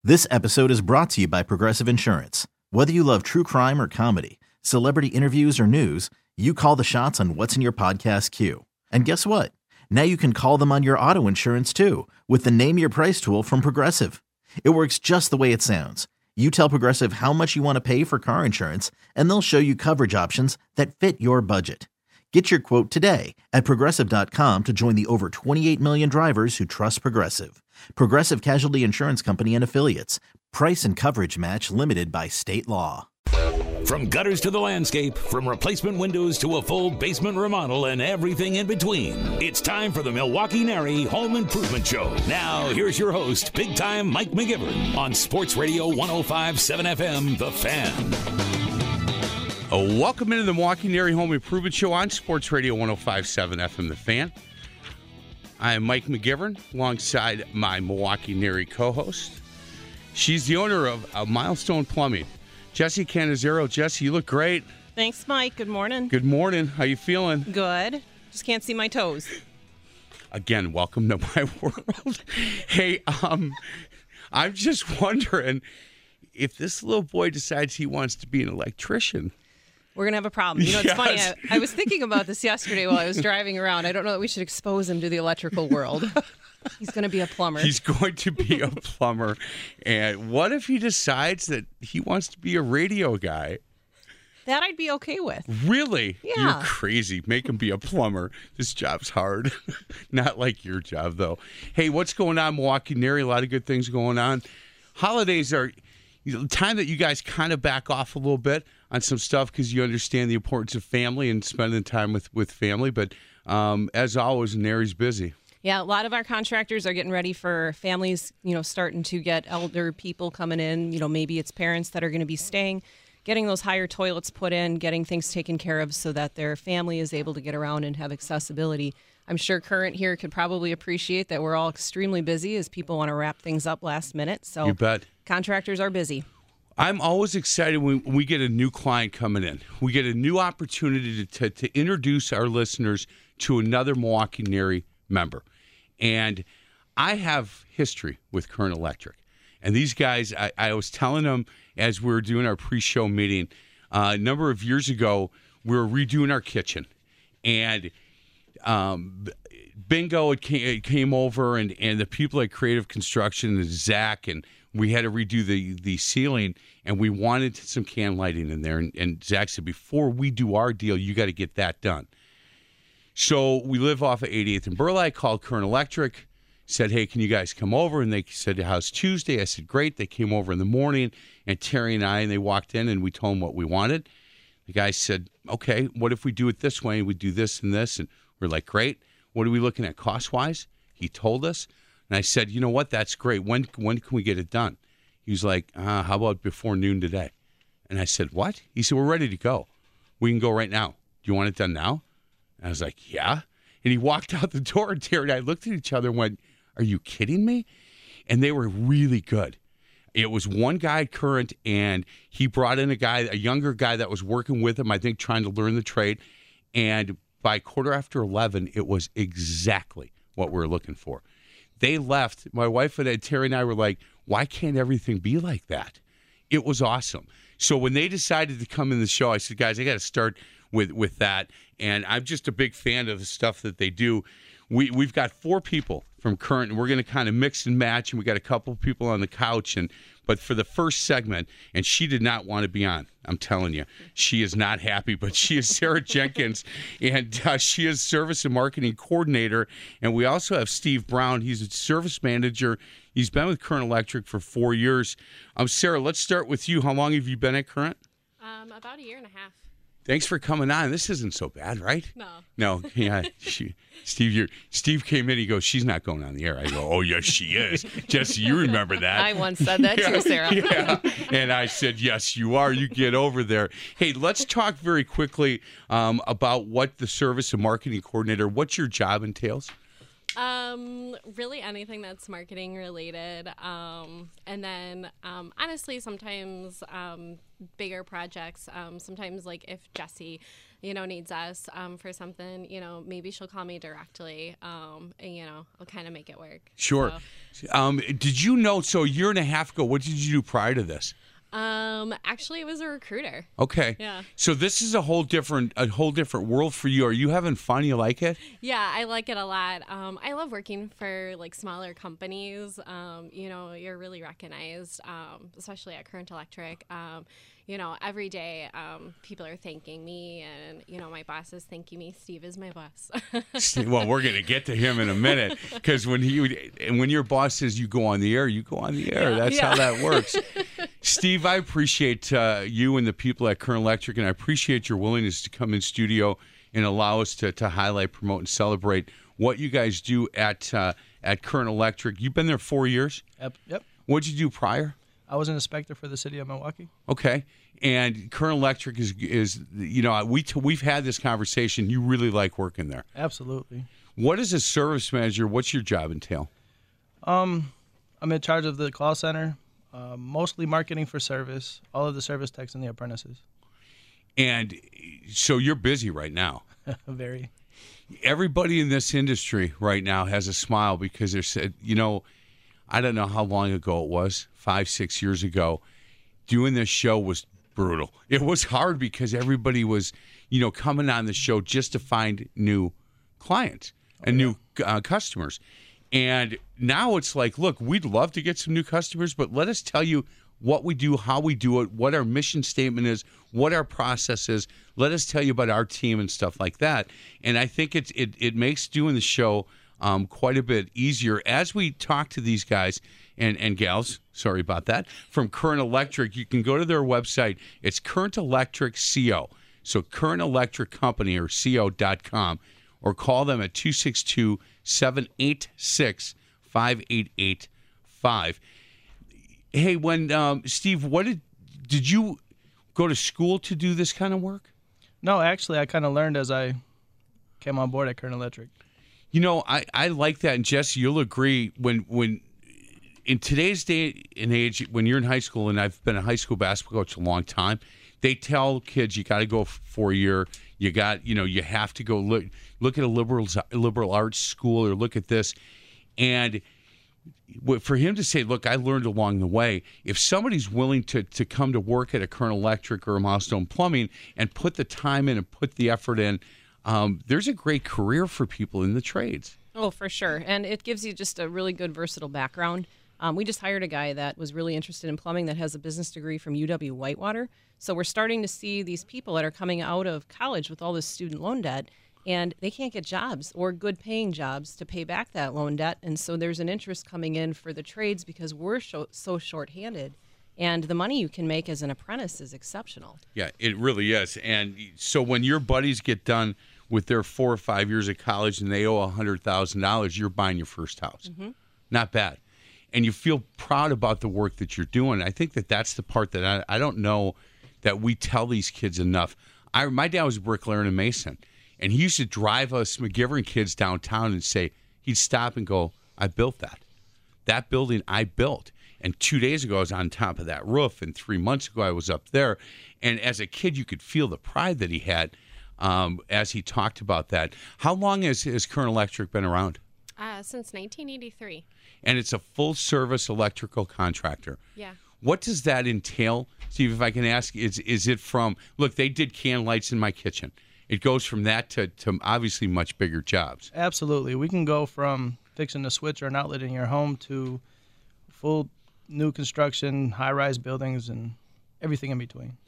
This episode is brought to you by Progressive Insurance. Whether you love true crime or comedy, celebrity interviews or news, you call the shots on what's in your podcast queue. And guess what? Now you can call them on your auto insurance too with the Name Your Price tool from Progressive. It works just the way it sounds. You tell Progressive how much you want to pay for car insurance, and they'll show you coverage options that fit your budget. Get your quote today at Progressive.com to join the over 28 million drivers who trust Progressive. Progressive Casualty Insurance Company and Affiliates. Price and coverage match limited by state law. From gutters to the landscape, from replacement windows to a full basement remodel and everything in between, it's time for the Milwaukee NARI Home Improvement Show. Now, here's your host, big-time Mike McGivern on Sports Radio 105.7 FM, The Fan. Welcome into the Milwaukee NARI Home Improvement Show on Sports Radio 105.7 FM, The Fan. I am Mike McGivern, alongside my Milwaukee NARI co-host. She's the owner of Milestone Plumbing, Jessie Canizero. Jessie, you look great. Thanks, Mike. Good morning. Good morning. How you feeling? Good. Just can't see my toes. Again, welcome to my world. Hey, I'm just wondering if this little boy decides he wants to be an electrician. We're going to have a problem. You know, it's funny. I was thinking about this yesterday while I was driving around. I don't know that we should expose him to the electrical world. He's going to be a plumber. He's going to be a plumber. And what if he decides that he wants to be a radio guy? That I'd be okay with. Really? Yeah. You're crazy. Make him be a plumber. This job's hard. Not like your job, though. Hey, what's going on, Milwaukee NARI? A lot of good things going on. Holidays are the time that you guys kind of back off a little bit on some stuff because you understand the importance of family and spending time with family. But as always, NARI's busy. Yeah, a lot of our contractors are getting ready for families, starting to get elder people coming in. Maybe it's parents that are going to be staying, getting those higher toilets put in, getting things taken care of so that their family is able to get around and have accessibility. I'm sure Current here could probably appreciate that we're all extremely busy as people want to wrap things up last minute. So you bet. Contractors are busy. I'm always excited when we get a new client coming in. We get a new opportunity to introduce our listeners to another Milwaukee NARI member. And I have history with Current Electric. And these guys, I was telling them as we were doing our pre-show meeting, a number of years ago, we were redoing our kitchen. And Bingo came over, and the people at Creative Construction, and Zach, and we had to redo the ceiling, and we wanted some can lighting in there. And Zach said, before we do our deal, you got to get that done. So we live off of 88th and Burleigh. I called Current Electric, said, hey, can you guys come over? And they said, how's Tuesday? I said, great. They came over in the morning, and Terry and they walked in, and we told them what we wanted. The guy said, okay, what if we do it this way? And we do this and this. And we're like, great. What are we looking at cost-wise? He told us. And I said, you know what? That's great. When can we get it done? He was like, how about before noon today? And I said, what? He said, we're ready to go. We can go right now. Do you want it done now? And I was like, yeah. And he walked out the door, and Terry and I looked at each other and went, are you kidding me? And they were really good. It was one guy at Current, and he brought in a younger guy that was working with him, I think, trying to learn the trade. And by 11:15, it was exactly what we were looking for. They left. My wife and Terry and I were like, why can't everything be like that? It was awesome. So when they decided to come in the show, I said, guys, I got to start with that. And I'm just a big fan of the stuff that they do. We've got 4 people from Current, and we're going to kind of mix and match, and we got a couple of people on the couch. But for the first segment, and she did not want to be on, I'm telling you. She is not happy, but she is Sarah Jenkins, and she is Service and Marketing Coordinator. And we also have Steve Brown. He's a Service Manager. He's been with Current Electric for 4 years. Sarah, let's start with you. How long have you been at Current? About a year and a half. Thanks for coming on. This isn't so bad, right? No, yeah. Steve came in. He goes, she's not going on the air. I go, oh, yes, she is. Jesse, you remember that. I once said that too, Sarah. Yeah. And I said, yes, you are. You get over there. Hey, let's talk very quickly about what the Service and Marketing Coordinator, what your job entails. Really anything that's marketing related. And then, honestly, sometimes, bigger projects, sometimes like if Jesse, needs us for something, maybe she'll call me directly, and, I'll kind of make it work. Sure. So. Did you know, so a year and a half ago, what did you do prior to this? Actually, it was a recruiter. Okay. Yeah. So this is a whole different world for you. Are you having fun? You like it? Yeah, I like it a lot. I love working for like smaller companies. You're really recognized, especially at Current Electric. Every day people are thanking me, and my boss is thanking me. Steve is my boss. Well, we're going to get to him in a minute, because when your boss says you go on the air, you go on the air. That's how that works. Steve, I appreciate you and the people at Current Electric, and I appreciate your willingness to come in studio and allow us to highlight, promote, and celebrate what you guys do at Current Electric. You've been there 4 years? Yep. What did you do prior? I was an inspector for the city of Milwaukee. Okay. And Current Electric is we've had this conversation. You really like working there. Absolutely. What is a service manager? What's your job entail? I'm in charge of the call center, mostly marketing for service, all of the service techs and the apprentices. And so you're busy right now. Very. Everybody in this industry right now has a smile, because they're said, I don't know how long ago it was, 5-6 years ago, doing this show was brutal. It was hard because everybody was, coming on the show just to find new clients and new customers. And now it's like, look, we'd love to get some new customers, but let us tell you what we do, how we do it, what our mission statement is, what our process is. Let us tell you about our team and stuff like that. And I think it makes doing the show quite a bit easier as we talk to these guys and gals, sorry about that, from Current Electric. You can go to their website. It's Current Electric CO. So Current Electric Company, or CO.com, or call them at 262-786-5885. Hey, Steve, did you go to school to do this kind of work? No, actually, I kind of learned as I came on board at Current Electric. I like that, and Jesse, you'll agree, when in today's day and age, when you're in high school, and I've been a high school basketball coach a long time, they tell kids you got to go for a year. You have to go look at a liberal arts school, or look at this. And for him to say, look, I learned along the way, if somebody's willing to come to work at a Current Electric or a Milestone Plumbing and put the time in and put the effort in, there's a great career for people in the trades. Oh, for sure. And it gives you just a really good versatile background. We just hired a guy that was really interested in plumbing that has a business degree from UW-Whitewater. So we're starting to see these people that are coming out of college with all this student loan debt, and they can't get jobs or good paying jobs to pay back that loan debt. And so there's an interest coming in for the trades because we're so short-handed. And the money you can make as an apprentice is exceptional. Yeah, it really is. And so when your buddies get done with their 4 or 5 years of college and they owe $100,000, you're buying your first house. Mm-hmm. Not bad. And you feel proud about the work that you're doing. I think that's the part that I don't know that we tell these kids enough. My dad was a bricklayer and a mason, and he used to drive us McGivern kids downtown and say, he'd stop and go, I built that. That building I built. And 2 days ago, I was on top of that roof, and 3 months ago, I was up there. And as a kid, you could feel the pride that he had as he talked about that. How long has Current Electric been around? Since 1983. And it's a full-service electrical contractor. Yeah. What does that entail? Steve, if I can ask, is it from, look, they did can lights in my kitchen. It goes from that to obviously much bigger jobs. Absolutely. We can go from fixing a switch or an outlet in your home to full new construction, high-rise buildings, and everything in between.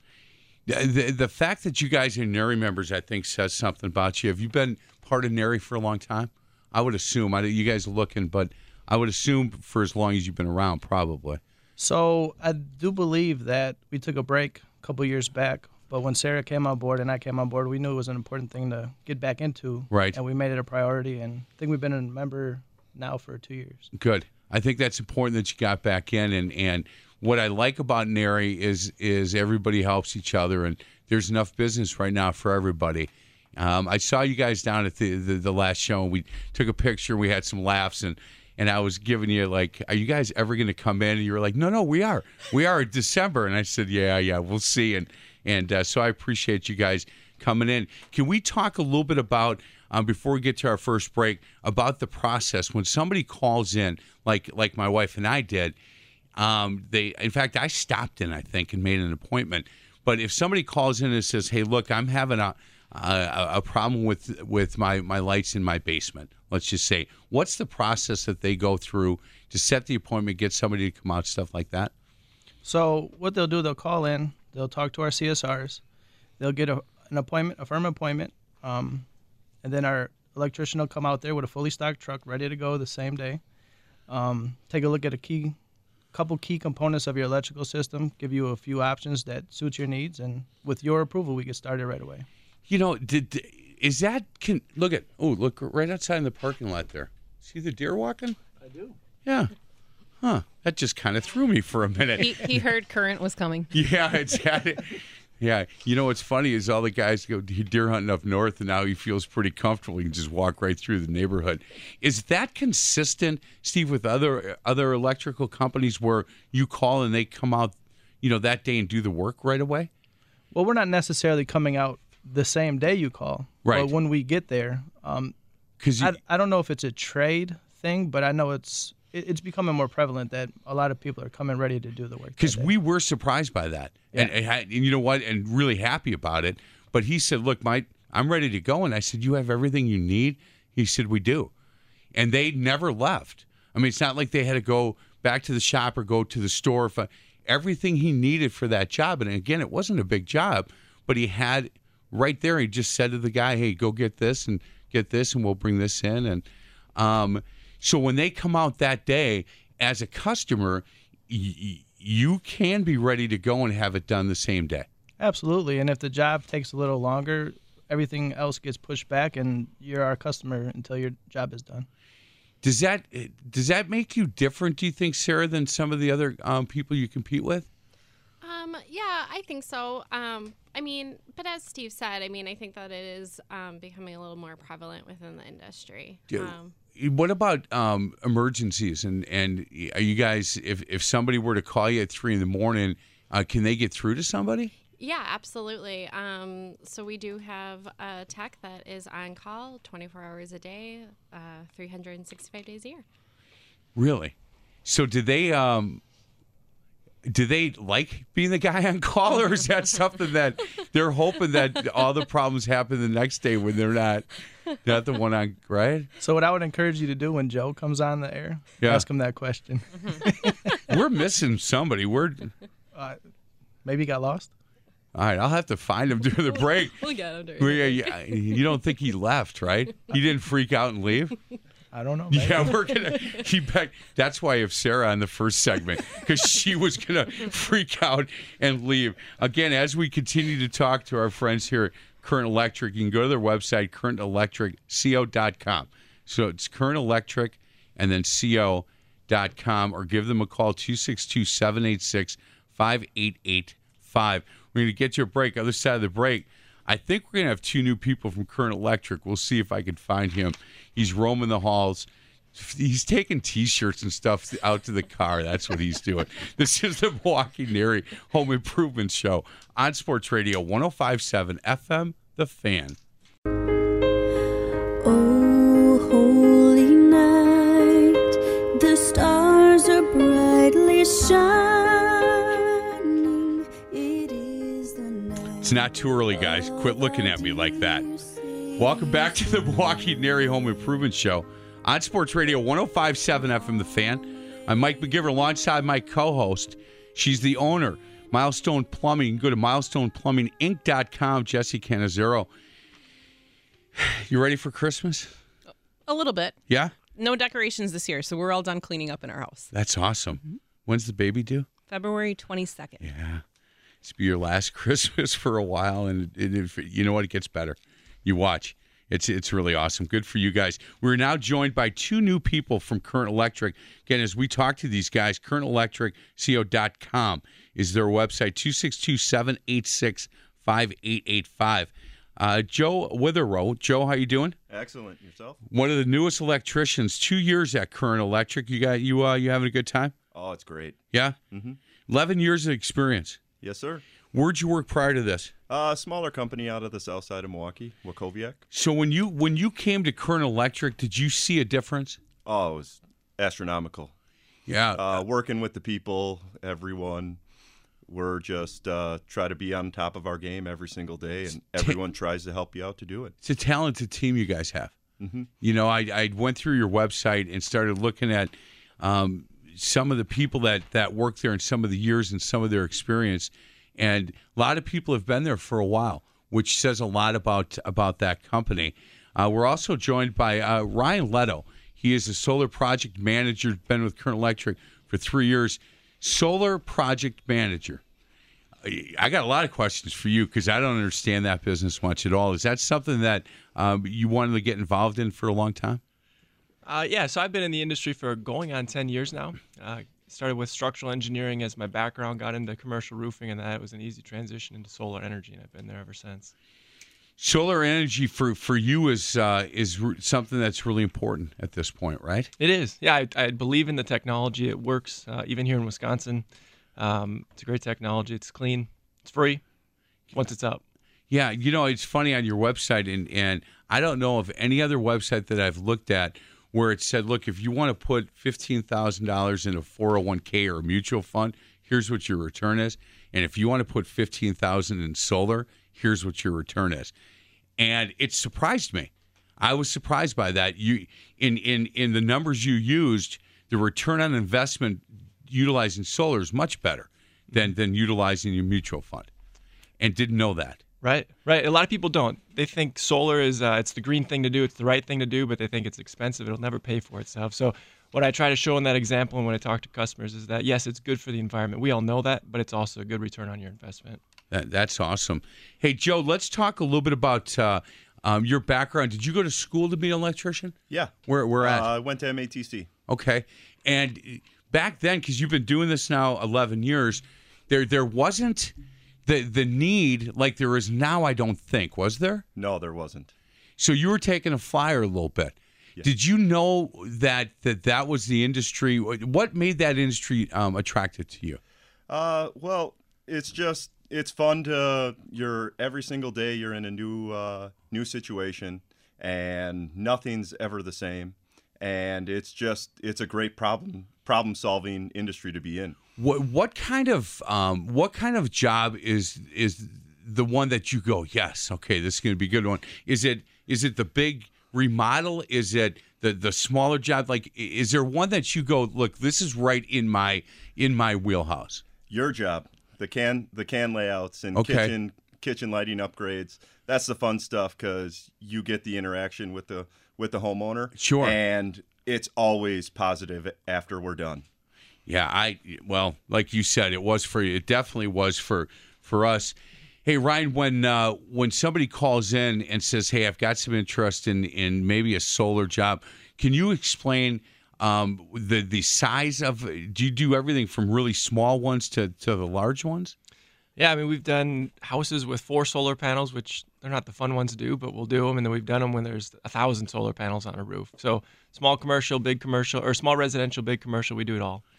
The fact that you guys are NARI members, I think, says something about you. Have you been part of NARI for a long time? I would assume. You guys are looking, but I would assume for as long as you've been around, probably. So I do believe that we took a break a couple years back, but when Sarah came on board and I came on board, we knew it was an important thing to get back into. Right. And we made it a priority, and I think we've been a member now for 2 years. Good. I think that's important that you got back in, and what I like about NARI is everybody helps each other, and there's enough business right now for everybody. I saw you guys down at the last show, and we took a picture. We had some laughs, and I was giving you, like, are you guys ever going to come in? And you were like, no, we are in December. And I said, yeah, we'll see. And so I appreciate you guys coming in. Can we talk a little bit about, before we get to our first break, about the process when somebody calls in, like my wife and I did? In fact, I stopped in, I think, and made an appointment. But if somebody calls in and says, "Hey, look, I'm having a problem with my lights in my basement," let's just say, what's the process that they go through to set the appointment, get somebody to come out, stuff like that? So what they'll do, they'll call in, they'll talk to our CSRs, they'll get an appointment, a firm appointment, and then our electrician will come out there with a fully stocked truck ready to go the same day. Take a look at couple key components of your electrical system, give you a few options that suit your needs, and with your approval, we get started right away. You know, look right outside in the parking lot there. See the deer walking? I do. Yeah. Huh. That just kind of threw me for a minute. He heard current was coming. Yeah, exactly. Yeah. You know what's funny is all the guys go deer hunting up north, and now he feels pretty comfortable. He can just walk right through the neighborhood. Is that consistent, Steve, with other electrical companies where you call and they come out, that day and do the work right away? Well, we're not necessarily coming out the same day you call. Right. But when we get there, because I don't know if it's a trade thing, but I know it's becoming more prevalent that a lot of people are coming ready to do the work. Because we were surprised by that, Yeah. and you know what, and really happy about it. But he said, "Look, Mike, I'm ready to go." And I said, "You have everything you need?" He said, "We do." And they never left. I mean, it's not like they had to go back to the shop or go to the store. Everything he needed for that job, and again, it wasn't a big job, but he had right there. He just said to the guy, "Hey, go get this, and we'll bring this in." And so when they come out that day, as a customer, you can be ready to go and have it done the same day. Absolutely. And if the job takes a little longer, everything else gets pushed back, and you're our customer until your job is done. Does that make you different, do you think, Sarah, than some of the other people you compete with? Yeah, I think so. But as Steve said, I think that it is becoming a little more prevalent within the industry. What about emergencies? And are you guys, if somebody were to call you at 3 a.m, can they get through to somebody? Yeah, absolutely. So we do have a tech that is on call 24 hours a day, 365 days a year. Really? So do they like being the guy on call, or is that something that they're hoping that all the problems happen the next day when they're not the one on, right? So what I would encourage you to do when Joe comes on the air, ask him that question. We're missing somebody. Maybe he got lost? All right, I'll have to find him during the break. We'll get him during the break. You don't think he left, right? He didn't freak out and leave? I don't know. Maybe. Yeah, we're gonna. That's why I have Sarah on the first segment, because she was gonna freak out and leave. Again, as we continue to talk to our friends here at Current Electric, you can go to their website, currentelectricco.com. So it's Current Electric and then co.com, or give them a call 262-786-5885. We're going to get you a break. Other side of the break, I think we're going to have 2 new people from Current Electric. We'll see if I can find him. He's roaming the halls. He's taking T-shirts and stuff out to the car. That's what he's doing. This is the Milwaukee NARI Home Improvement Show on Sports Radio 105.7 FM, The Fan. Oh, holy night, the stars are brightly shining. It is the night. It's not too early, guys. Quit looking at me like that. Welcome back to the Milwaukee NARI Home Improvement Show on Sports Radio 105.7 FM, The Fan. I'm Mike McGivern alongside my co-host. She's the owner, Milestone Plumbing. You can go to milestoneplumbinginc.com. Jesse Canizero. You ready for Christmas? A little bit. Yeah? No decorations this year, so we're all done cleaning up in our house. That's awesome. When's the baby due? February 22nd. Yeah. It's be your last Christmas for a while, and you know what? It gets better. You watch. It's really awesome. Good for you guys. We're now joined by 2 new people from Current Electric. Again, as we talk to these guys, currentelectricco.com is their website, 262-786-5885. Joe Witherow. Joe, how you doing? Excellent. Yourself? One of the newest electricians, 2 years at Current Electric. You having a good time? Oh, it's great. Yeah? 11 years of experience. Yes, sir. Where'd you work prior to this? A smaller company out of the south side of Milwaukee, Wachovia. So when you came to Current Electric, did you see a difference? Oh, it was astronomical. Yeah. Working with the people, everyone, we're just try to be on top of our game every single day, and everyone tries to help you out to do it. It's a talented team you guys have. Mm-hmm. You know, I went through your website and started looking at some of the people that work there and some of the years and some of their experience. And a lot of people have been there for a while, which says a lot about that company. We're also joined by Ryan Leto. He is a solar project manager, been with Current Electric for 3 years. Solar project manager. I got a lot of questions for you because I don't understand that business much at all. Is that something that you wanted to get involved in for a long time? Yeah, so I've been in the industry for going on 10 years now. Started with structural engineering as my background, got into commercial roofing, and that was an easy transition into solar energy, and I've been there ever since. Solar energy for you is something that's really important at this point, right? It is. Yeah, I believe in the technology. It works, even here in Wisconsin. It's a great technology. It's clean. It's free once it's up. Yeah, you know, it's funny on your website, and I don't know of any other website that I've looked at where it said, look, if you want to put $15,000 in a 401k or a mutual fund, here's what your return is. And if you want to put $15,000 in solar, here's what your return is. And it surprised me. I was surprised by that. You in the numbers you used, the return on investment utilizing solar is much better than utilizing your mutual fund. And didn't know that. Right. A lot of people don't. They think solar is it's the green thing to do, it's the right thing to do, but they think it's expensive. It'll never pay for itself. So what I try to show in that example and when I talk to customers is that, yes, it's good for the environment. We all know that, but it's also a good return on your investment. That's awesome. Hey, Joe, let's talk a little bit about your background. Did you go to school to be an electrician? Yeah. Where at? I went to MATC. Okay. And back then, because you've been doing this now 11 years, there wasn't the need like there is now, I don't think. Was there? No, there wasn't. So you were taking a flyer a little bit. Yeah. Did you know that was the industry? What made that industry attractive to you? Well, it's fun to every single day you're in a new situation and nothing's ever the same, and it's a great problem solving industry to be in. What kind of job is the one that you go, yes, okay, this is going to be a good one? Is it the big remodel? Is it the smaller job? Like, is there one that you go, look, this is right in my wheelhouse? Your job, the can layouts and kitchen lighting upgrades. That's the fun stuff because you get the interaction with the homeowner. Sure. And it's always positive after we're done. Yeah, well, like you said, it was for you. It definitely was for us. Hey, Ryan, when somebody calls in and says, "Hey, I've got some interest in maybe a solar job," can you explain the size of? Do you do everything from really small ones to the large ones? Yeah, I mean, we've done houses with 4 solar panels, which they're not the fun ones to do, but we'll do them. And then we've done them when there's 1,000 solar panels on a roof. So small commercial, big commercial, or small residential, big commercial, we do it all.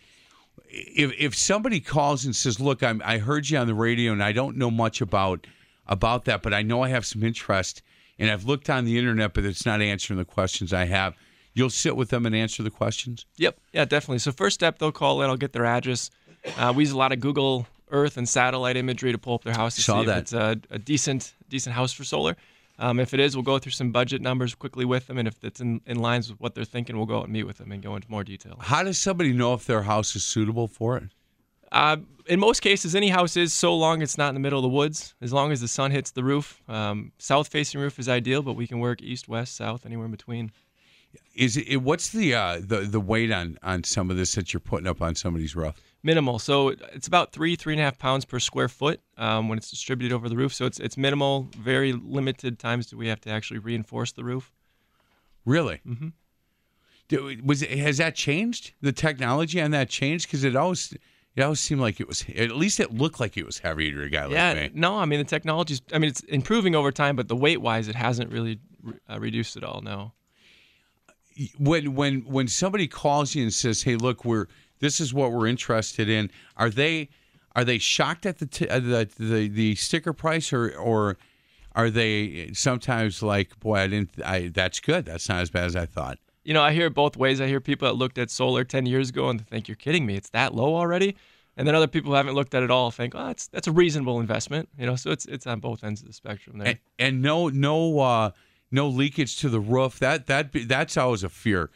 If somebody calls and says, "Look, I heard you on the radio, and I don't know much about that, but I know I have some interest, and I've looked on the internet, but it's not answering the questions I have," you'll sit with them and answer the questions? Yep. Yeah, definitely. So first step, they'll call in. I'll get their address. We use a lot of Google Earth and satellite imagery to pull up their house to see if it's a decent house for solar. If it is, we'll go through some budget numbers quickly with them, and if it's in lines with what they're thinking, we'll go out and meet with them and go into more detail. How does somebody know if their house is suitable for it? In most cases, any house is, so long it's not in the middle of the woods, as long as the sun hits the roof. South-facing roof is ideal, but we can work east, west, south, anywhere in between. What's the weight on some of this that you're putting up on somebody's roof? Minimal. So it's about 3.5 pounds per square foot when it's distributed over the roof. So it's minimal. Very limited times do we have to actually reinforce the roof. Really? Mm-hmm. Has that changed? The technology on that changed? Because it always seemed like it was. At least it looked like it was heavier to a guy like me. No. I mean, the technology's. I mean, it's improving over time, but the weight-wise, it hasn't really reduced at all. No. When somebody calls you and says, "Hey, look, this is what we're interested in," are they are they shocked at the sticker price, or are they sometimes like, boy, that's good. That's not as bad as I thought. You know, I hear it both ways. I hear people that looked at solar 10 years ago and think, you're kidding me, it's that low already? And then other people who haven't looked at it all think, oh, that's a reasonable investment. You know, so it's on both ends of the spectrum there. And no leakage to the roof. That's always a fear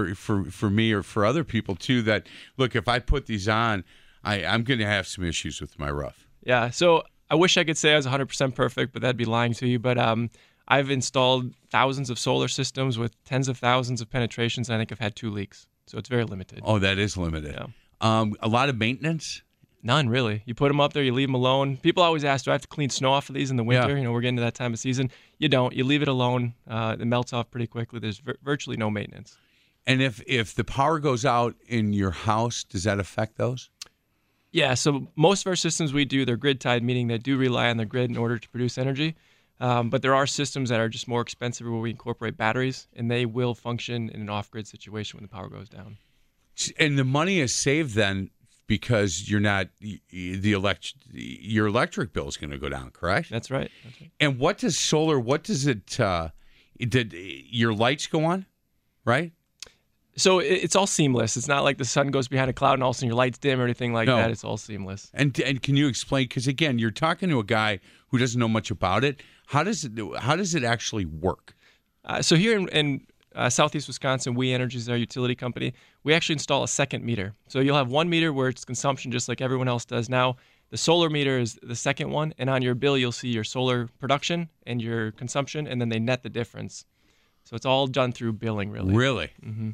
for me or for other people too. That look, if I put these on, I'm going to have some issues with my roof. Yeah. So I wish I could say I was 100% perfect, but that'd be lying to you. But I've installed thousands of solar systems with tens of thousands of penetrations, and I think I've had 2 leaks. So it's very limited. Oh, that is limited. Yeah. A lot of maintenance? None, really. You put them up there, you leave them alone. People always ask, do I have to clean snow off of these in the winter? Yeah. You know, we're getting to that time of season. You don't. You leave it alone. It melts off pretty quickly. There's virtually no maintenance. And if the power goes out in your house, does that affect those? Yeah, so most of our systems we do, they're grid-tied, meaning they do rely on the grid in order to produce energy. But there are systems that are just more expensive where we incorporate batteries, and they will function in an off-grid situation when the power goes down. And the money is saved then because you're not your electric bill is going to go down, correct? That's right. And what does solar? What does it? Did your lights go on, right? So it's all seamless. It's not like the sun goes behind a cloud and all of a sudden your lights dim or anything like that. It's all seamless. And can you explain? Because again, you're talking to a guy who doesn't know much about it. How does it actually work? So here in Southeast Wisconsin, We Energy is our utility company. We actually install a second meter. So you'll have one meter where it's consumption just like everyone else does now. The solar meter is the second one, and on your bill you'll see your solar production and your consumption, and then they net the difference. So it's all done through billing, really. Really? Mm-hmm.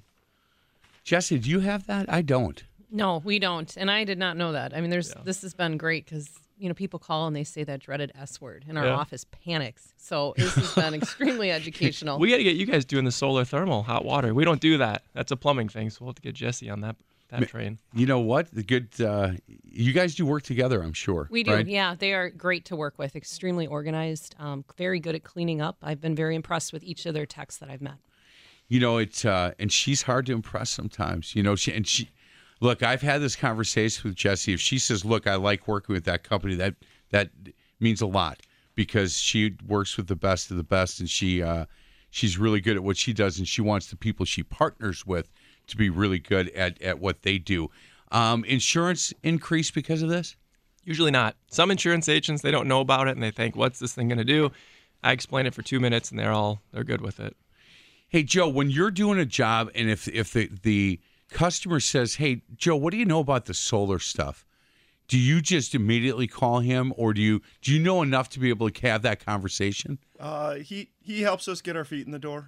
Jesse, do you have that? I don't. No, we don't, and I did not know that. I mean, this has been great because people call and they say that dreaded S word, and our office panics. So this has been extremely educational. We got to get you guys doing the solar thermal hot water. We don't do that. That's a plumbing thing, so we'll have to get Jesse on that train. You know what? The good. You guys do work together, I'm sure. We do. Right? Yeah, they are great to work with. Extremely organized. Very good at cleaning up. I've been very impressed with each of their techs that I've met. It's and she's hard to impress sometimes. She look, I've had this conversation with Jessie. If she says, "Look, I like working with that company," that means a lot because she works with the best of the best, and she's really good at what she does, and she wants the people she partners with to be really good at what they do. Insurance increase because of this? Usually not. Some insurance agents, they don't know about it, and they think, "What's this thing going to do?" I explain it for 2 minutes, and they're good with it. Hey, Joe, when you're doing a job and if the customer says, "Hey, Joe, what do you know about the solar stuff?" Do you just immediately call him, or do you know enough to be able to have that conversation? He helps us get our feet in the door.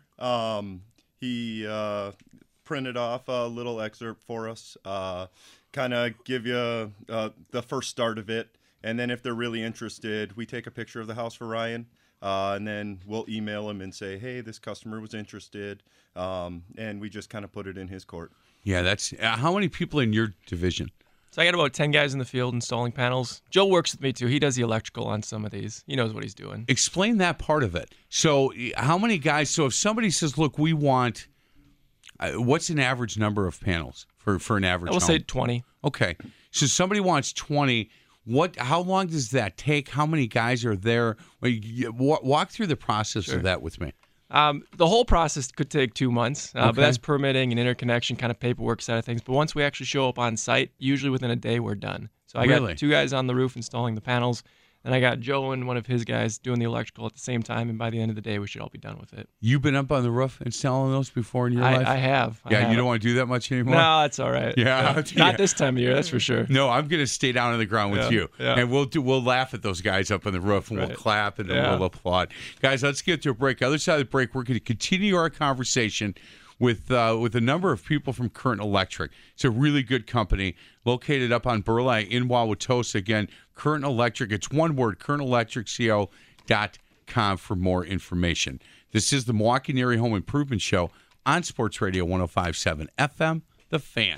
He printed off a little excerpt for us, kind of give you the first start of it, and then if they're really interested, we take a picture of the house for Ryan. And then we'll email him and say, "Hey, this customer was interested," and we just kind of put it in his court. Yeah, that's how many people in your division? So I got about 10 guys in the field installing panels. Joe works with me too. He does the electrical on some of these. He knows what he's doing. Explain that part of it. So how many guys? So if somebody says, "Look, we want," what's an average number of panels for an average? I will home? say 20. Okay, so somebody wants 20. How long does that take? How many guys are there? Walk through the process of that with me. The whole process could take 2 months, but that's permitting and interconnection kind of paperwork side of things. But once we actually show up on site, usually within a day, we're done. So I got 2 guys on the roof installing the panels. Then I got Joe and one of his guys doing the electrical at the same time, and by the end of the day, we should all be done with it. You've been up on the roof installing those before in your life? I have. You don't want to do that much anymore? No, that's all right. Yeah. Not this time of year, that's for sure. No, I'm going to stay down on the ground with you. Yeah. And we'll laugh at those guys up on the roof, and we'll clap, and then we'll applaud. Guys, let's get to a break. Other side of the break, we're going to continue our conversation with a number of people from Current Electric. It's a really good company located up on Burleigh in Wauwatosa. Again, Current Electric. It's one word, currentelectricco.com for more information. This is the Milwaukee Area Home Improvement Show on Sports Radio 105.7 FM, The Fan.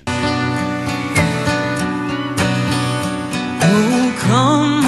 Oh, come,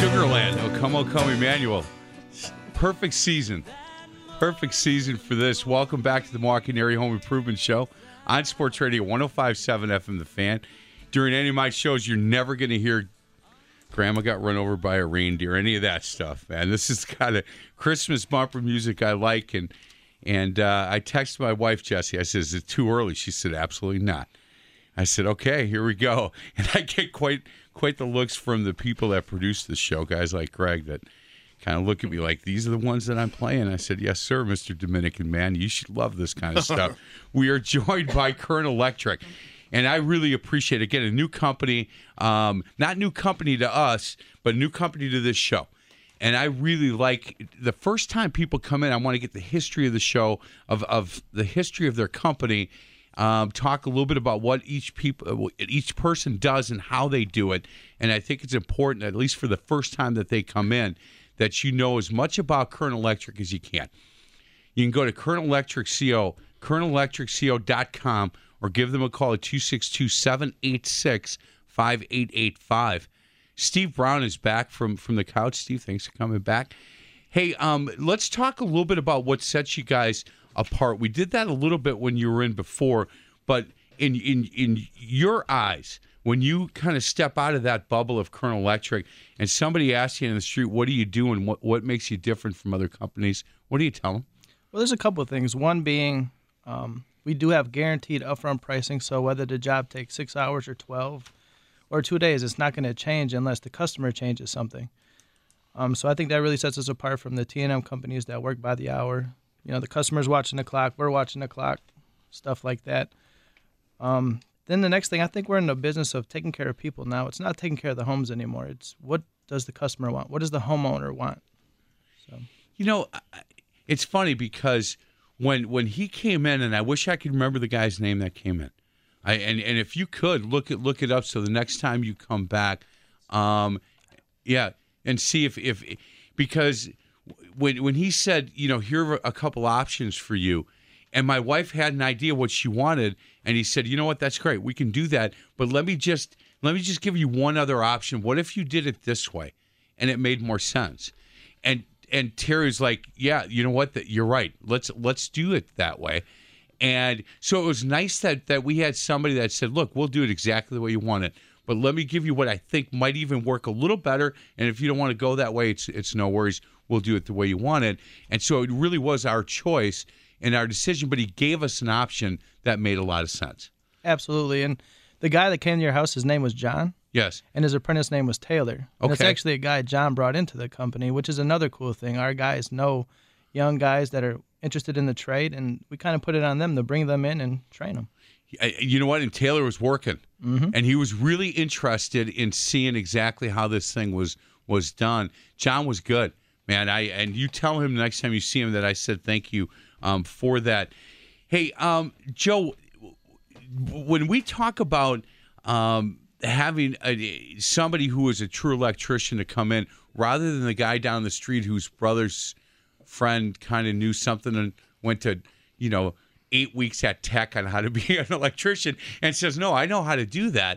Sugarland, O Come Emmanuel. Perfect season. Perfect season for this. Welcome back to the Milwaukee Area Home Improvement Show on Sports Radio 105.7 FM The Fan. During any of my shows, you're never going to hear Grandma got run over by a reindeer, any of that stuff, man. This is the kind of Christmas bumper music I like. And I texted my wife, Jessie. I said, is it too early? She said, absolutely not. I said, okay, here we go. And I get quite the looks from the people that produce the show, guys like Greg, that kind of look at me like, these are the ones that I'm playing. I said, yes, sir, Mr. Dominican man. You should love this kind of stuff. We are joined by Current Electric. And I really appreciate it. Again, a new company, not new company to us, but new company to this show. And I really like the first time people come in, I want to get the history of the show, of the history of their company, talk a little bit about what each person does and how they do it. And I think it's important, at least for the first time that they come in, that you know as much about Current Electric as you can. You can go to currentelectricco.com, or give them a call at 262-786-5885. Steve Brown is back from the couch. Steve, thanks for coming back. Hey, let's talk a little bit about what sets you guys apart. We did that a little bit when you were in before, but in your eyes, when you kind of step out of that bubble of Current Electric and somebody asks you in the street, what do you do and what makes you different from other companies, what do you tell them? Well, there's a couple of things. One being we do have guaranteed upfront pricing, so whether the job takes 6 hours or 12 or 2 days, it's not going to change unless the customer changes something. So I think that really sets us apart from the T&M companies that work by the hour. You know, the customer's watching the clock, we're watching the clock, stuff like that. Then the next thing, I think we're in the business of taking care of people now. It's not taking care of the homes anymore. It's what does the customer want? What does the homeowner want? So, you know, it's funny because when he came in, and I wish I could remember the guy's name that came in. And if you could look it up so the next time you come back, and see if because when he said, you know, here are a couple options for you, and my wife had an idea what she wanted, and he said, you know what, that's great, we can do that, but let me just give you one other option. What if you did it this way, and it made more sense? And Terry's like, yeah, you know what, you're right. Let's do it that way. And so it was nice that we had somebody that said, look, we'll do it exactly the way you want it, but let me give you what I think might even work a little better. And if you don't want to go that way, it's no worries. We'll do it the way you want it. And so it really was our choice and our decision, but he gave us an option that made a lot of sense. Absolutely. And the guy that came to your house, his name was John. Yes. And his apprentice name was Taylor. And okay. It's actually a guy John brought into the company, which is another cool thing. Our guys know young guys that are interested in the trade, and we kind of put it on them to bring them in and train them. You know what? And Taylor was working, and he was really interested in seeing exactly how this thing was done. John was good, man. And you tell him the next time you see him that I said thank you for that. Hey, Joe, when we talk about having somebody who is a true electrician to come in rather than the guy down the street whose brother's friend kind of knew something and went to, 8 weeks at Tech on how to be an electrician and says, no, I know how to do that.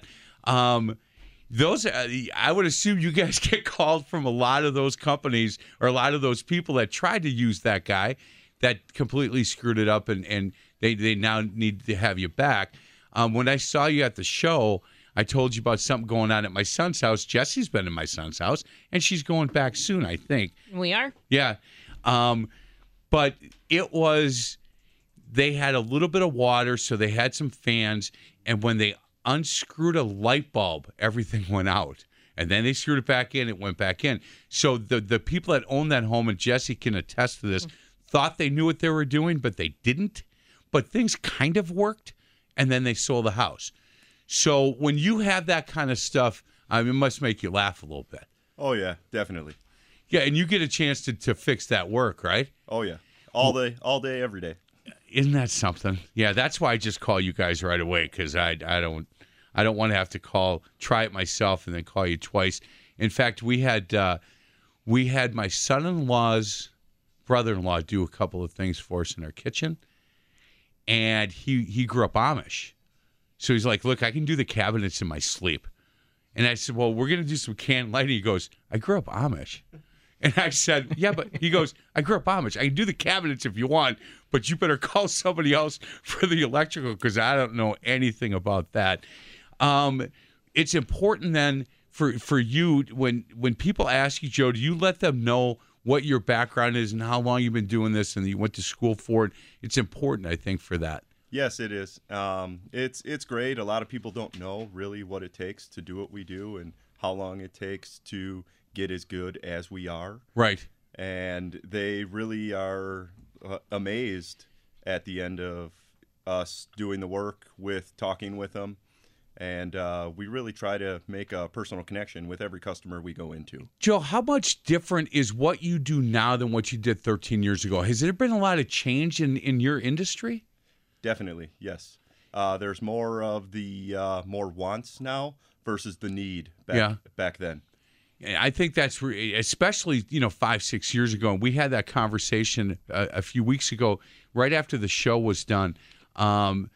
Those, I would assume you guys get called from a lot of those companies or a lot of those people that tried to use that guy that completely screwed it up and they now need to have you back. When I saw you at the show, I told you about something going on at my son's house. Jessie's been in my son's house, and she's going back soon, I think. We are? Yeah. But it was, they had a little bit of water, so they had some fans, and when they unscrewed a light bulb, everything went out. And then they screwed it back in, it went back in. So the people that own that home, and Jessie can attest to this, thought they knew what they were doing, but they didn't. But things kind of worked, and then they sold the house. So when you have that kind of stuff, it must make you laugh a little bit. Oh, yeah, definitely. Yeah, and you get a chance to fix that work, right? Oh, yeah. All day, every day. Isn't that something? Yeah, that's why I just call you guys right away, because I don't want to have to try it myself and then call you twice. In fact, we had my son-in-law's brother-in-law do a couple of things for us in our kitchen, and he grew up Amish. So he's like, look, I can do the cabinets in my sleep. And I said, well, we're going to do some can lighting. He goes, I grew up Amish. And I said, yeah, but he goes, I grew up Amish. I can do the cabinets if you want, but you better call somebody else for the electrical because I don't know anything about that. It's important then for you, when people ask you, Joe, do you let them know what your background is and how long you've been doing this and you went to school for it? It's important, I think, for that. Yes, it is. It's great. A lot of people don't know really what it takes to do what we do and how long it takes to get as good as we are. Right. And they really are amazed at the end of us doing the work with talking with them. And we really try to make a personal connection with every customer we go into. Joe, how much different is what you do now than what you did 13 years ago? Has there been a lot of change in your industry? Definitely, yes. There's more of the more wants now versus the need back then. I think that's especially 5-6 years ago. And we had that conversation a few weeks ago, right after the show was done. And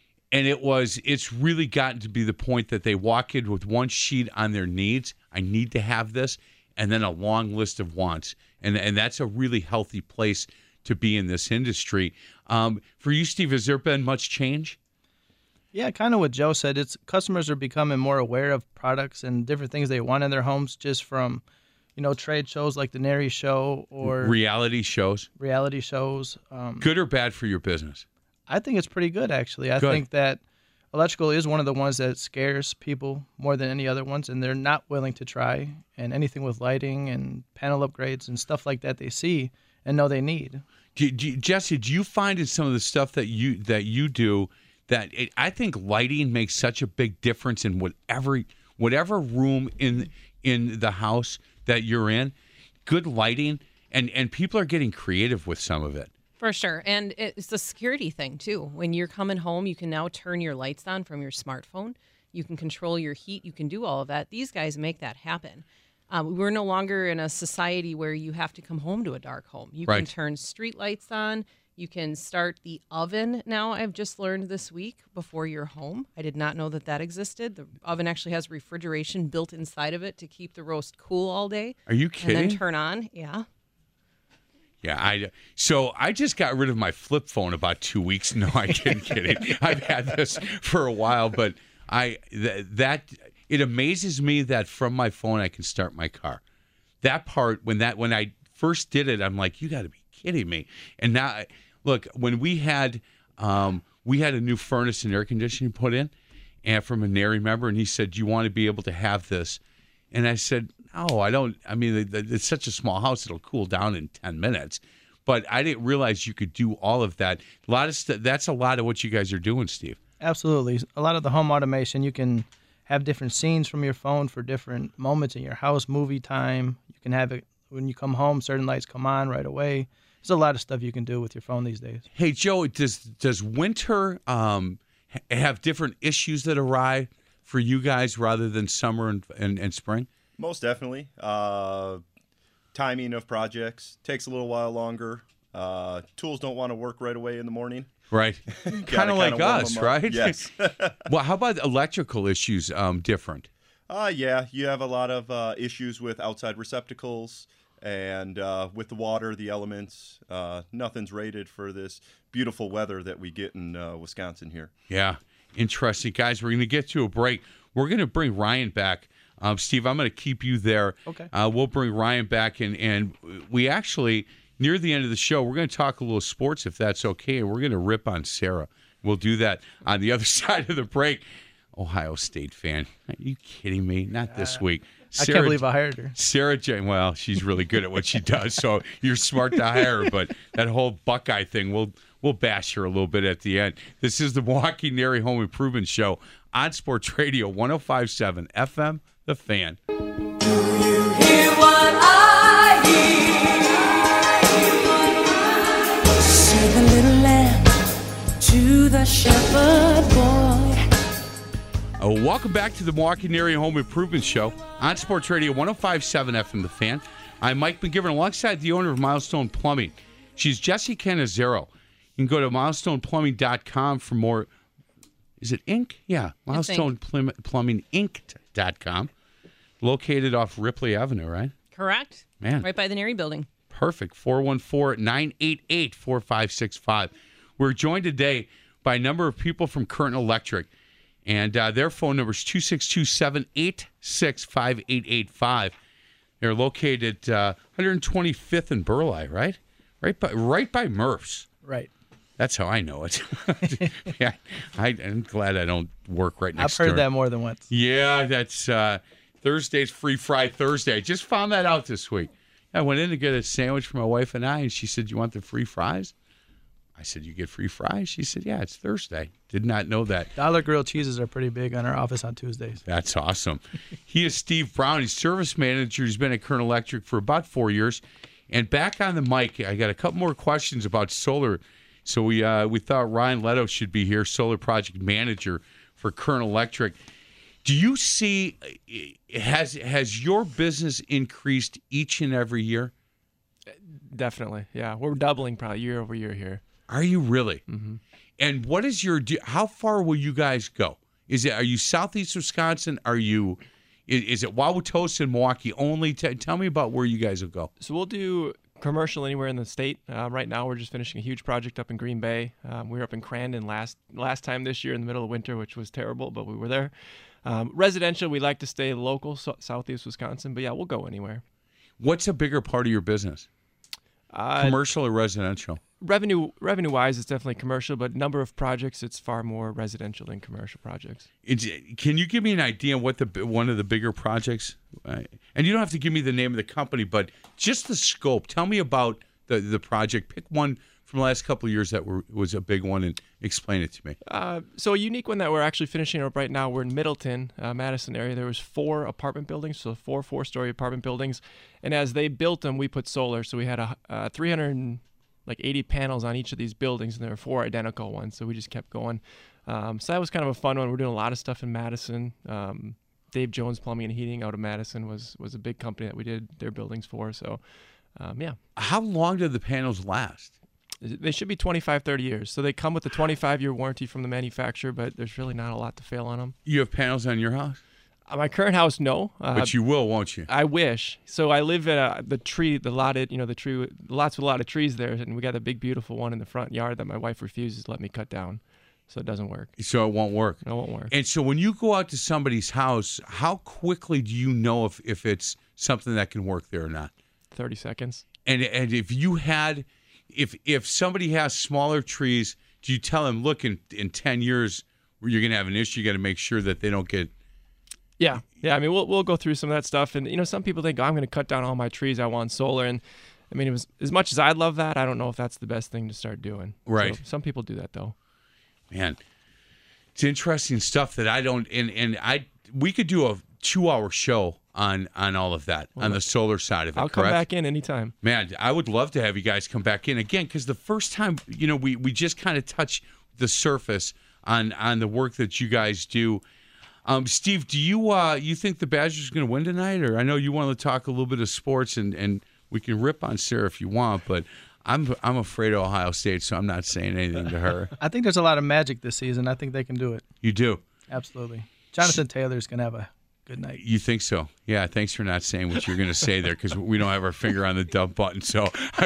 it's really gotten to be the point that they walk in with one sheet on their needs. I need to have this, and then a long list of wants. And that's a really healthy place to be in this industry. For you, Steve, has there been much change? Yeah, kind of what Joe said. It's customers are becoming more aware of products and different things they want in their homes, just from, trade shows like the NARI show or reality shows. Good or bad for your business? I think it's pretty good, actually. I think that electrical is one of the ones that scares people more than any other ones, and they're not willing to try. And anything with lighting and panel upgrades and stuff like that they see and know they need. Jesse, do you find in some of the stuff that you do that I think lighting makes such a big difference in whatever room in the house that you're in? Good lighting, and people are getting creative with some of it. For sure. And it's a security thing, too. When you're coming home, you can now turn your lights on from your smartphone. You can control your heat. You can do all of that. These guys make that happen. We're no longer in a society where you have to come home to a dark home. You can turn street lights on. You can start the oven now, I've just learned this week, before you're home. I did not know that existed. The oven actually has refrigeration built inside of it to keep the roast cool all day. Are you kidding? And then turn on, yeah. Yeah, so I just got rid of my flip phone about 2 weeks. No, I can't kidding. I've had this for a while, but it amazes me that from my phone I can start my car. That part, when I first did it, I'm like, you got to be kidding me. And now, look, when we had a new furnace and air conditioning put in, and from a NARI member, and he said, "Do you want to be able to have this?" And I said, "No, I don't. I mean, it's such a small house; it'll cool down in 10 minutes." But I didn't realize you could do all of that. A lot of that's a lot of what you guys are doing, Steve. Absolutely, a lot of the home automation. You can have different scenes from your phone for different moments in your house, movie time. You can have it when you come home. Certain lights come on right away. There's a lot of stuff you can do with your phone these days. Hey, Joe, does winter have different issues that arrive for you guys rather than summer and spring? Most definitely. Timing of projects takes a little while longer. Tools don't want to work right away in the morning. Right. Kind of like us, right? Yes. Well, how about electrical issues different? Yeah, you have a lot of issues with outside receptacles and with the water, the elements. Nothing's rated for this beautiful weather that we get in Wisconsin here. Yeah, interesting. Guys, we're going to get to a break. We're going to bring Ryan back. Steve, I'm going to keep you there. Okay. We'll bring Ryan back, and we actually, near the end of the show, we're going to talk a little sports, if that's okay, and we're going to rip on Sarah. We'll do that on the other side of the break. Ohio State fan. Are you kidding me? Not this week. Sarah, I can't believe I hired her. Sarah Jane, well, she's really good at what she does, so you're smart to hire her, but that whole Buckeye thing, we'll bash her a little bit at the end. This is the Milwaukee NARI Home Improvement Show on Sports Radio 105.7 FM, The Fan. Do you hear what I hear? Say the little lamb to the shepherd boy. Welcome back to the Milwaukee NARI Home Improvement Show on Sports Radio 105.7 FM, The Fan. I'm Mike McGivern alongside the owner of Milestone Plumbing. She's Jessie Cannizzaro. You can go to milestoneplumbing.com for more. Is it Inc.? Yeah, milestoneplumbinginc.com. currentlelectric.com. Located off Ripley Avenue, right? Correct. Man. Right by the Neri building. Perfect. 414-988-4565. We're joined today by a number of people from Current Electric, and their phone number is 262-786-5885. They're located 125th and Burleigh, right? Right by Murph's. Right. That's how I know it. Yeah, I'm glad I don't work right next door. I've door. heard that more than once. Yeah, that's Thursday's Free Fry Thursday. I just found that out this week. I went in to get a sandwich for my wife and I, and she said, "You want the free fries?" I said, "You get free fries?" She said, "Yeah, it's Thursday." Did not know that. Dollar grilled cheeses are pretty big on our office on Tuesdays. That's awesome. He is Steve Brown. He's service manager. He's been at Current Electric for about 4 years. And back on the mic, I got a couple more questions about solar. So we thought Ryan Leto should be here, solar project manager for Current Electric. Do you see, has your business increased each and every year? Definitely, yeah. We're doubling probably year over year here. Are you really? Mm-hmm. And what is how far will you guys go? Are you Southeast Wisconsin? Is it Wauwatosa and Milwaukee only? Tell me about where you guys will go. So we'll do commercial anywhere in the state. Right now we're just finishing a huge project up in Green Bay. We were up in Crandon last time this year in the middle of winter, which was terrible, but we were there. Residential, we like to stay local, Southeast Wisconsin, but yeah, we'll go anywhere. What's a bigger part of your business? Commercial or residential? Revenue-wise, it's definitely commercial, but number of projects, it's far more residential than commercial projects. Can you give me an idea of what one of the bigger projects? And you don't have to give me the name of the company, but just the scope. Tell me about the project. Pick one from the last couple of years that was a big one and explain it to me. So a unique one that we're actually finishing up right now, we're in Middleton, Madison area. There was 4 apartment buildings, so 4 4-story apartment buildings. And as they built them, we put solar. So we had 380 panels on each of these buildings, and there were 4 identical ones. So we just kept going. So that was kind of a fun one. We're doing a lot of stuff in Madison. Dave Jones Plumbing and Heating out of Madison was a big company that we did their buildings for. So, yeah. How long did the panels last? They should be 25, 30 years. So they come with a 25-year warranty from the manufacturer, but there's really not a lot to fail on them. You have panels on your house? My current house, no. But you will, won't you? I wish. So I live at the lots with a lot of trees there, and we got a big, beautiful one in the front yard that my wife refuses to let me cut down. So it doesn't work. So it won't work? It won't work. And so when you go out to somebody's house, how quickly do you know if it's something that can work there or not? 30 seconds. And if you had... If somebody has smaller trees, do you tell them, look, in 10 years, you're going to have an issue, you got to make sure that they don't get... Yeah. I mean, we'll go through some of that stuff. And, some people think, I'm going to cut down all my trees. I want solar. And, I mean, it was as much as I'd love that, I don't know if that's the best thing to start doing. Right. So some people do that, though. Man, it's interesting stuff that I don't... And we could do a 2-hour show on all of that, on the solar side of it. I'll come back in anytime. Man, I would love to have you guys come back in again, because the first time, we just kind of touched the surface on the work that you guys do. Steve, do you think the Badgers are going to win tonight? Or I know you want to talk a little bit of sports, and we can rip on Sarah if you want, but I'm afraid of Ohio State, so I'm not saying anything to her. I think there's a lot of magic this season. I think they can do it. You do? Absolutely. Jonathan Taylor's going to have a good night. You think so? Yeah, thanks for not saying what you're going to say there, because we don't have our finger on the dump button. So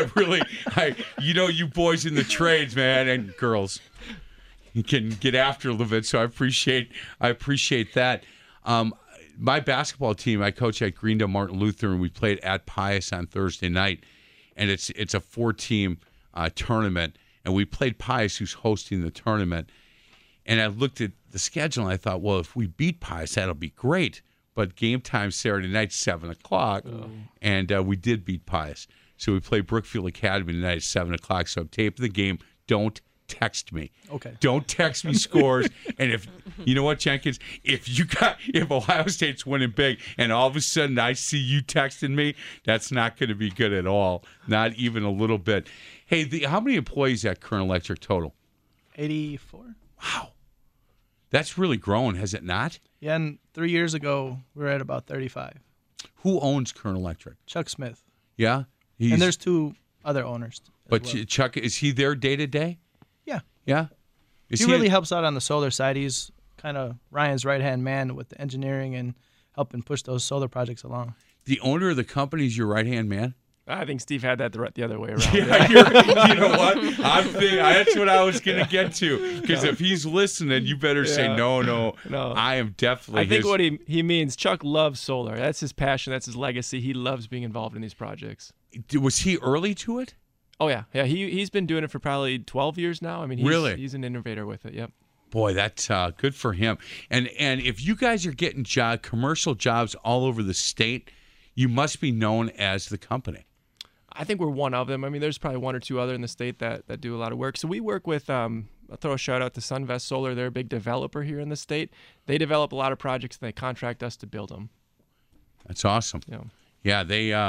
you boys in the trades, man, and girls, you can get after a little bit. So I appreciate that. My basketball team, I coach at Greendale Martin Luther, and we played at Pius on Thursday night, and it's a 4-team tournament, and we played Pius, who's hosting the tournament. And I looked at the schedule, and I thought, well, if we beat Pius, that'll be great. But game time Saturday night, 7 o'clock, and we did beat Pius. So we played Brookfield Academy tonight at 7 o'clock. So I'm taping the game. Don't text me. Okay. Don't text me scores. And if you know what, Jenkins, if Ohio State's winning big, and all of a sudden I see you texting me, that's not going to be good at all. Not even a little bit. Hey, how many employees at Current Electric total? 84. Wow. That's really grown, has it not? Yeah, and 3 years ago, we were at about 35. Who owns Current Electric? Chuck Smith. Yeah? And there's 2 other owners. But well. Chuck, is he there day to day? Yeah. Yeah? He really helps out on the solar side. He's kind of Ryan's right-hand man with the engineering and helping push those solar projects along. The owner of the company is your right-hand man? I think Steve had that the other way around. Yeah, you know what? That's what I was going to get to. Because if he's listening, you better say, no, I am definitely I think what he means, Chuck loves solar. That's his passion. That's his legacy. He loves being involved in these projects. Was he early to it? Oh, yeah. Yeah, he's been doing it for probably 12 years now. I mean, he's an innovator with it, yep. Boy, that's good for him. And if you guys are getting commercial jobs all over the state, you must be known as the company. I think we're one of them. I mean, there's probably one or two other in the state that do a lot of work. So we work with, I'll throw a shout out to Sunvest Solar. They're a big developer here in the state. They develop a lot of projects and they contract us to build them. That's awesome. Yeah,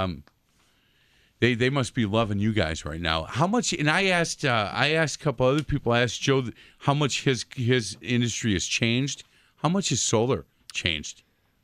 they must be loving you guys right now. How much? And I asked a couple other people. I asked Joe how much his industry has changed. How much has solar changed?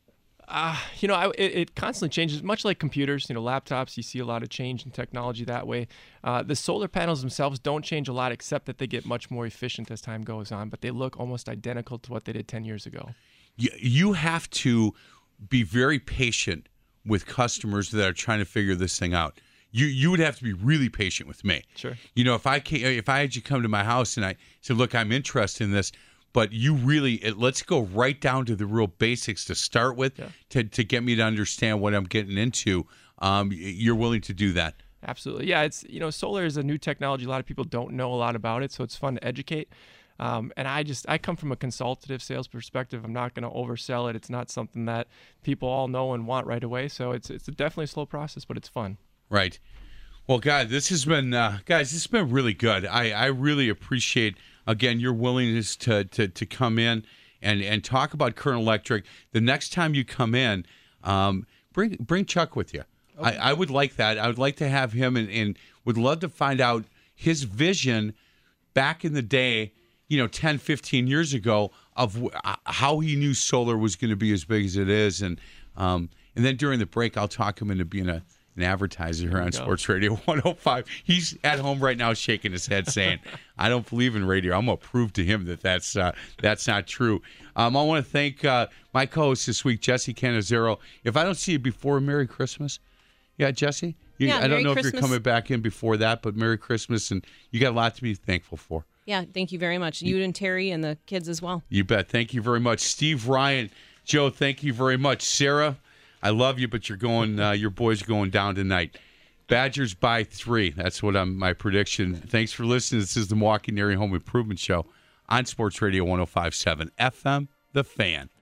It constantly changes, much like computers. Laptops, you see a lot of change in technology that way. The solar panels themselves don't change a lot, except that they get much more efficient as time goes on, but they look almost identical to what they did 10 years ago. You have to be very patient with customers that are trying to figure this thing out. You would have to be really patient with me. Sure. If I had you come to my house and I said, look, I'm interested in this, but you really, let's go right down to the real basics to start with, to get me to understand what I'm getting into. You're willing to do that? Absolutely. Yeah, it's solar is a new technology. A lot of people don't know a lot about it, so it's fun to educate. And I come from a consultative sales perspective. I'm not going to oversell it. It's not something that people all know and want right away. So it's definitely a slow process, but it's fun. Right. Well, God, this has been really good. I really appreciate, again, your willingness to come in and talk about Current Electric. The next time you come in, bring Chuck with you. Okay. I would like that. I would like to have him and would love to find out his vision back in the day, 10, 15 years ago, of how he knew solar was going to be as big as it is. And then during the break, I'll talk him into being an advertiser here on Sports Radio 105. He's at home right now shaking his head saying, I don't believe in radio. I'm going to prove to him that that's not true. I want to thank my co-host this week, Jesse Canizero. If I don't see you before, Merry Christmas. Yeah, Jesse? I don't know if you're coming back in before that, but Merry Christmas, and you got a lot to be thankful for. Yeah, thank you very much. You and Terry and the kids as well. You bet. Thank you very much. Steve Ryan, Joe, thank you very much. Sarah, I love you, but you're going. Your boys are going down tonight. Badgers by 3. That's what my prediction. Thanks for listening. This is the Milwaukee Area Home Improvement Show on Sports Radio 105.7 FM, The Fan.